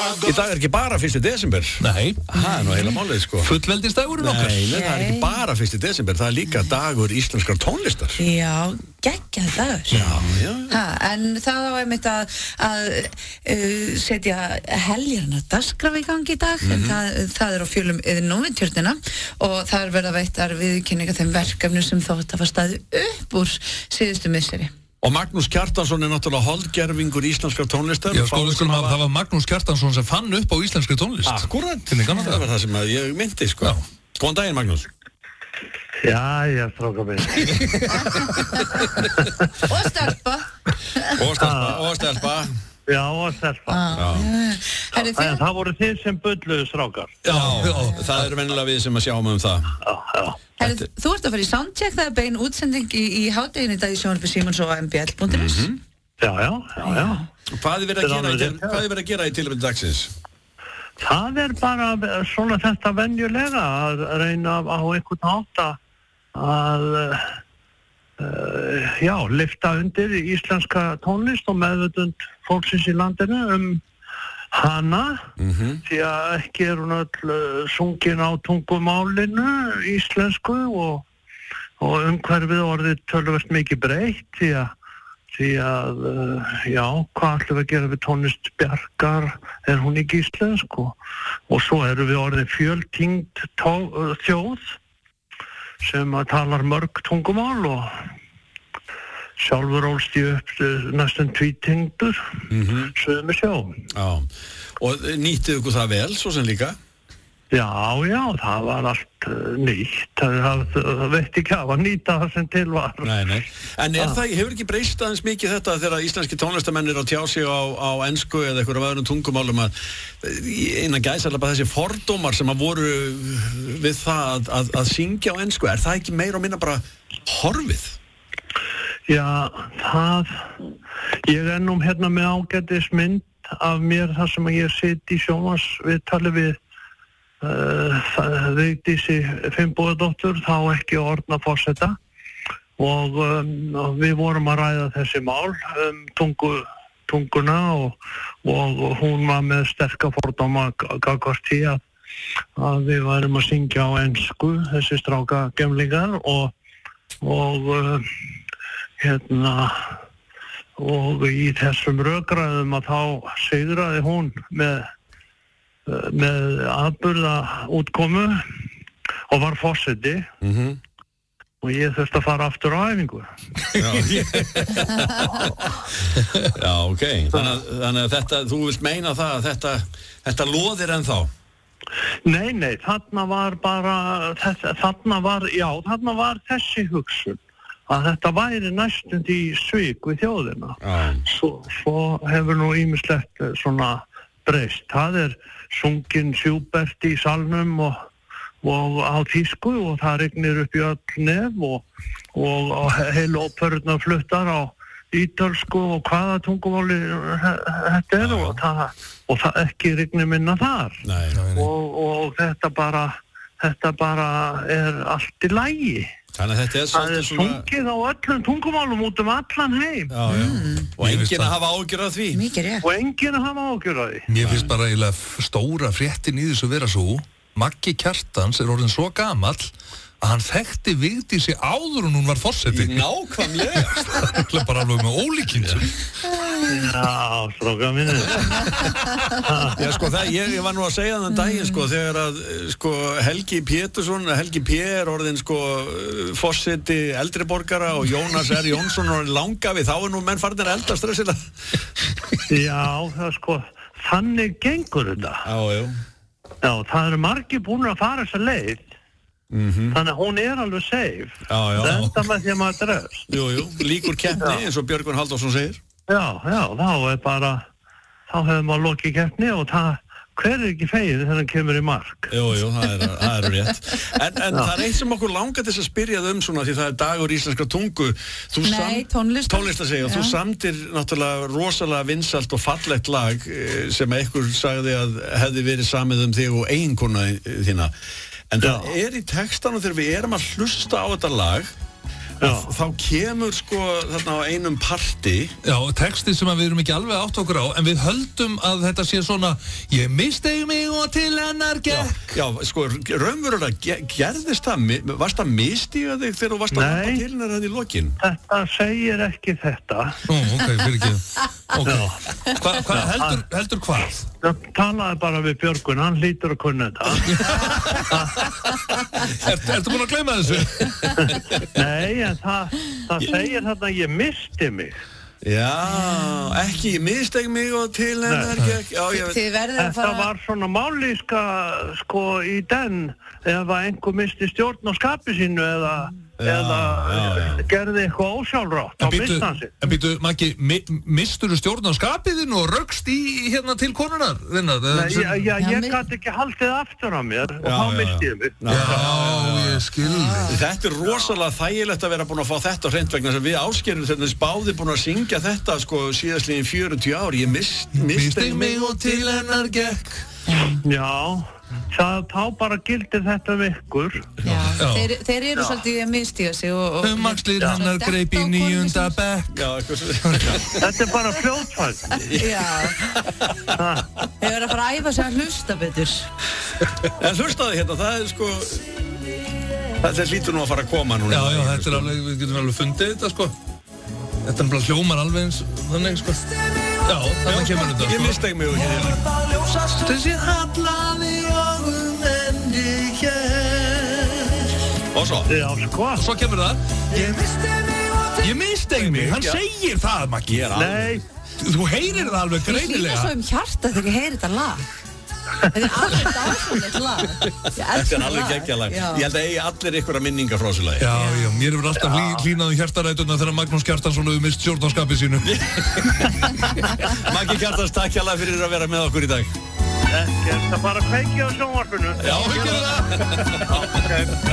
Í dag ekki bara 1. desember. Nei. Það nú heila málið, sko. Fullveldisdagurinn okkar. Nei, það ekki bara 1. desember, það líka dagur íslenskar tónlistar. Já, geggjað dagur. Já. En það á einmitt að setja heljarna dagskrá í gangi í dag, en það á fjölum Núventjörnina og það verða veittar viðurkenningar þeim verkefnum sem þótt að var staðið upp úr síðustu misseri. Og Magnús Kjartansson náttúrulega holdgerfingur íslenskar tónlistar. Já, sko, það var Magnús Kjartansson sem fann upp á íslenskri tónlist. Akkúrat, það var það sem ég myndi, sko. Góðan daginn, Magnús. Já, stráka mig. Og stelpa. Og stelpa. Já, og stelpa. En það voru þið sem bulluðu strákar. Já, það er venjulega við sem að sjáum það. Já. Þú ert að fara í soundcheck, það bein útsending í hádeginu í dag í sjónvarpi Símons og mbl.is. Já. Hvað er verið að gera í tilefni dagsins? Það bara svona þetta venjulega að reyna á einhvern hátt að lyfta undir íslenska tónlist og meðvitund fólksins í landinu hana, því að ekki hún öll sungin á tungumálinu íslensku og umhverfið orðið töluvert mikið breytt því að hvað ætlum við að gera við tónlist Bjarkar, hún ekki íslensk og svo erum við orðið fjöltengd þjóð sem að talar mörg tungumál og sjálfur ólst ég upp næstum tvítengdur sögum við sjó. Já, og nýttið ykkur það vel, svo sem líka? Já, það var allt nýtt. Það veit ekki að var nýta það sem til var. Nei. En hefur ekki breyst aðeins mikið þetta þegar íslenski tónlistarmenn á tjá sig á ensku eða einhverjum öðrum tungumálum að innan gæsalapa þessi fordómar sem að voru við það að syngja á ensku, er það ekki meira og minna bara horfið? Já, ég hérna með ágætis mynd af mér þar sem ég sitt í sjónvarpsviðtali við Vigdísi Finnbogadóttur, þá ekki orðna forseta og við vorum að ræða þessi mál tunguna og hún var með sterka fordóma gagnvart því að við værum að syngja á ensku, þessi stráka gemlingar og í þessum rökræðum að þá sigraði hún með atburða útkomu og var forseti og ég þurfti að fara aftur á æfingu. Já, ok. Þannig að þetta, þú vilt meina það að þetta loðir ennþá? Nei, þarna var þessi hugsun að þetta væri næstum því svik við þjóðina. Svo hefur nú ýmislegt svona breyst. Það sungin Schubert í salnum og á þýsku og það rignir upp í öll nef og heilu óperurnar fluttar á ítölsku og hvaða tungumáli þetta og það ekki rignir minna þar. Nei. Og þetta bara allt í lagi. Þannig að þetta það sungið á öllum tungumálum út allan heim. Já. Og enginn að hafa ágjör af því. Og enginn að hafa ágjör af því. Mér finnst bara eiginlega stóra fréttin í þessu vera svo Maggi Kjartans orðin svo gamall að hann þekkti Vigdísi áður en hún var forseti. Nákvæmlega. Það er bara alveg með ólíkindum. Já, stráka minni. Já, sko, ég var nú að segja þann daginn, sko, þegar að, sko, Helgi P. er orðin, sko, forseti eldri borgara og Jónas R. Jónsson orðin langafi, þá nú menn farnir eldast stressilega. Já, það, sko, þannig gengur þetta. Já, það eru margir búin að fara þessa leið. Þannig að hún alveg safe. Þetta með því að maður drefst. Jú, líkur keppni eins og Björgvin Halldórsson segir. Já, þá hefur maður lokið keppni og hver ekki feginn þegar hann kemur í mark. Jú, það er rétt. En það er eitt sem okkur langar til að spyrja þau svona því það er dagur íslenskra tungu. Tónlist að segja. Þú samtir náttúrulega rosalega vinsælt og fallegt lag sem einhver sagði að hefði verið samið þig og eiginkona þína. En það í textanum þegar við erum að hlusta á þetta lag þá kemur sko þarna á einum parti. Já, texti sem við erum ekki alveg átt okkur á, en við höldum að þetta sé svona ég mistegi mig og til hennar gekk. Já, sko, raunverulega gerðist það, varst það mistiga þig þegar þú varst að lappa til hennar hann í lokin? Þetta segir ekki þetta. Ok, fyrir ekki. Ok, heldur hvað? Það talaði bara við Björgun, hann hlýtur að kunna þetta. Ertu búin að gleyma þessu? Nei, en það segir þarna ég misti mig. Já, ekki ég misteg mig og til hennar gekk. Þið verður að Þetta var svona mállíska sko í den ef einhver misti stjórn á skapi sínu eða gerði eitthvað ósjálfrátt á mistansi. En býtu, Maggi, mistur þú stjórn á skapiðinu og röggst í hérna til konunar? Ég gæti ekki haldið aftur á mér og þá misti ég mig. Já, ég skilði. Þetta rosalega þægilegt að vera búin að fá þetta hreint vegna sem við Ásgeir þetta báði búin að syngja þetta sko síðastliðin 40 ár. Ég misteg mig og til hennar gekk. Já. Þá bara gildi þetta við ykkur. Já. Þeir eru svolítið að mistiga sig og axlir hennar greip í 9. bekk. Þetta bara fljótfært. Já. Þeir verður að fara að æfa sig að hlusta betur. En hlustaði hérna, það sko þetta lítur nú að fara að koma núna. Já, þetta alveg, við getum alveg fundið þetta sko. Þetta bara hljómar alveg eins þannig sko. Já, þannig kemur þetta sko. Ég misteg mig og þessi hallaði og svo? Já, sko. Og svo kemur það Ég misteg mig, hann segir það, Maggi. Nei. Þú heyrir það alveg Ég hlýna greinilega. svo hjarta þegar ég heyri þetta lag. Þetta er alveg dásamlegt lag. Þetta er alveg geggjað lag. Ég held að eigi allir ykkur minningar frá þessu lagi. Já, mér hefur alltaf hlýnað hjartarætuna þegar Magnús Kjartansson hefur mist stjórnarskapið sínu. Maggi Kjartans, takk hérlega fyrir að vera með okkur í dag. Þetta bara kveiki á sjónvarpinu. Já, við gerum það.